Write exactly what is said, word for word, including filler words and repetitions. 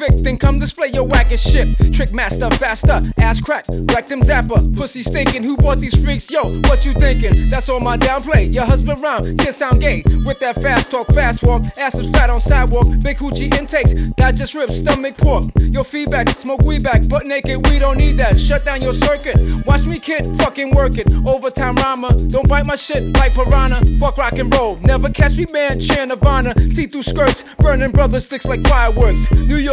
Vic, then come display your wackest shit. Trick master, faster, ass crack, wreck them zapper. Pussy stinking, who bought these freaks? Yo, what you thinking? That's all my downplay. Your husband round, kids sound gay. With that fast talk, fast walk, ass is fat on sidewalk. Big hoochie intakes, digest ribs, stomach pork. Your feedback, smoke weed back, butt naked, we don't need that. Shut down your circuit, watch me kid, fucking work it. Overtime rhymer, don't bite my shit like piranha. Fuck rock and roll, never catch me man, cheer Nirvana. See through skirts, burning brother sticks like fireworks. New York